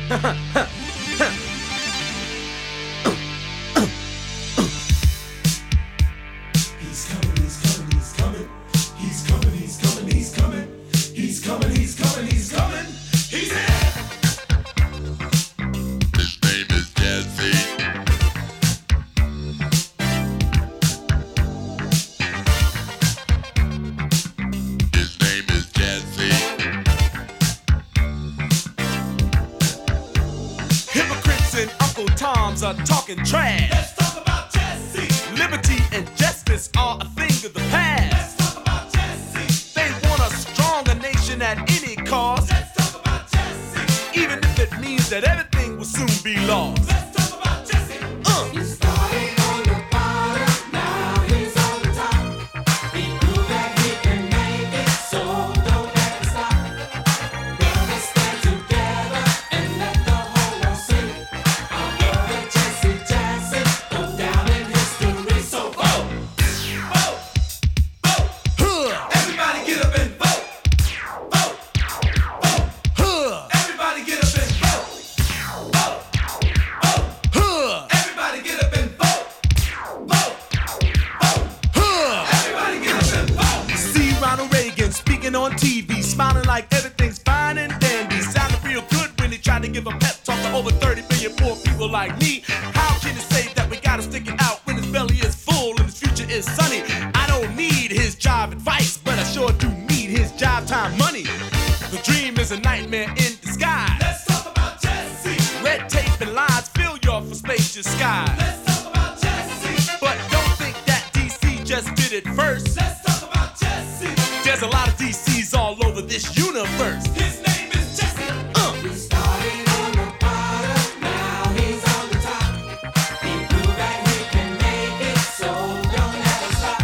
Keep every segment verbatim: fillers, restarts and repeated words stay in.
Toms are talking trash. Let's talk about Jesse. Liberty and justice are a thing of the past. Let's talk about Jesse. They want a stronger nation at any cost. Let's talk about Jesse. Even if it means that everything will soon be lost. Let's talk about Jesse. Uh. He started on the bottom, now he's on the top. He proved that he can make it, so don't ever stop. Brothers stand together and let the whole world see. Our brother Jesse Jackson go down in history. So vote, vote, vote. Huh. Everybody get up and vote. Vote, vote. Huh. Everybody get up and vote. Vote, vote. Huh. Everybody get up and vote. Vote, vote. Huh. Everybody get up and vote. See Ronald Reagan speaking on T V, smiling like everything's fine and dandy. Sounded real good when he tried to give a pep talk to over thirty million poor people like me. How can he say that we gotta stick it out when his belly is full and his future is sunny? I don't need his job advice, but I sure do need his job time money. The dream is a nightmare in disguise. Let's talk about Jesse. Red tape and lines fill your for spacious skies. Let's talk about Jesse. But don't think that D C just did it first. Let's talk about Jesse. There's a lot of D Cs all over this universe. His name is Jesse. Uh. He started on the bottom, now he's on the top. He proved that he can make it, so don't ever stop.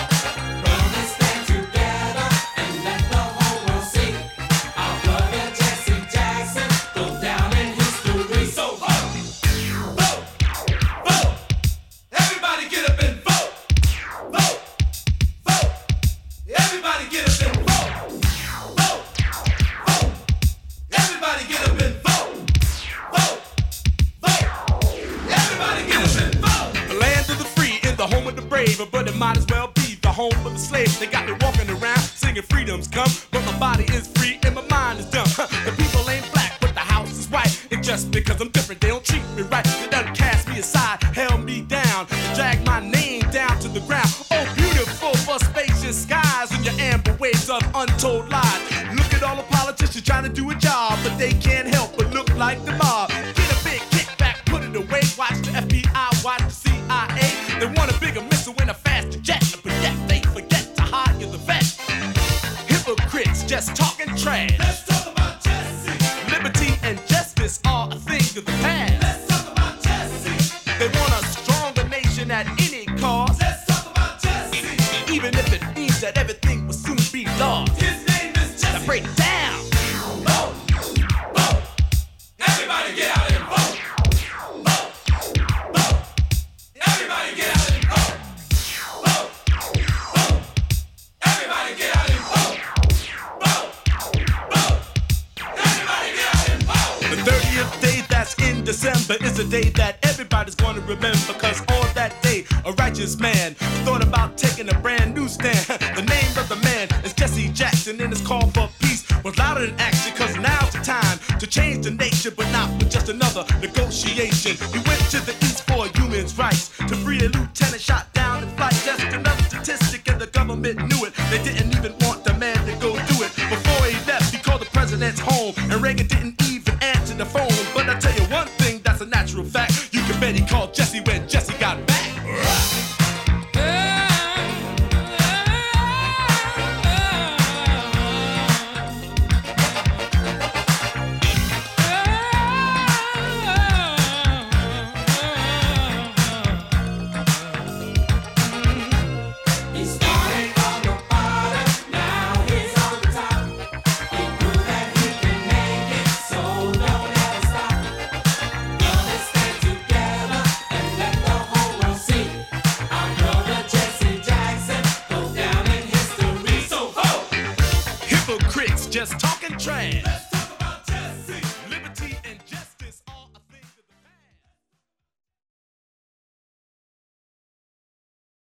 Brothers stand together and let the whole world see. Our brother Jesse Jackson go down in history. So vote, vote, vote. Everybody get up and vote. Vote, vote. Everybody get up and vote. Vote, vote. Everybody get up and vote. Vote, vote. Everybody get up and vote. The land of the free is the home of the brave, but it might as well be the home of the slave. They got me walking around singing freedom's come, but my body is free and my mind is dumb. The people ain't black, but the house is white. And just because I'm different, they don't treat me right. They done cast me aside, held me down, and drag my name down to the ground. Oh, beautiful for spacious skies and your amber waves of untold lies. Look at all the politicians trying to do a job, but they can't help but look like the mob. Get a big kickback, put it away. Watch the F B I, watch the C I A. They want a bigger missile and a faster jet, but yet they forget to hire the vet. Hypocrites just talking trash. Let's talk about Jesse. Liberty and justice are a thing of the past. Let's talk about Jesse. They want a stronger nation at any cost, Let's talk about Jesse. even if it means that everything will soon be lost. His name is Now Jesse. break it down. Vote, vote. Everybody get out and vote. Vote, vote. Everybody get out and vote. Vote, vote. Everybody get out and vote. Vote, vote. Everybody get out and vote. The thirtieth day that's in December is a day that everybody's gonna remember, cause on that day a righteous man thought about taking a brand new stand. The name of the man is Jesse Jackson, and his call for peace was louder than action, cause now's the time to change the nation, but not with just another negotiation. He went to the east for human rights, to free a lieutenant shot down in flight. Just another statistic, and the government knew it. They didn't even want the man to go do it. Before he left, he called the president's home, and Reagan didn't even answer the phone. But I tell you one thing that's a natural fact, you can bet he called Jesse when Jesse got back. He started on the bottom, now he's on the top. He proved that he can make it, so don't ever stop. Brothers stand together and let the whole world see. Our brother Jesse Jackson go down in history. So vote. Hypocrites just talking trash.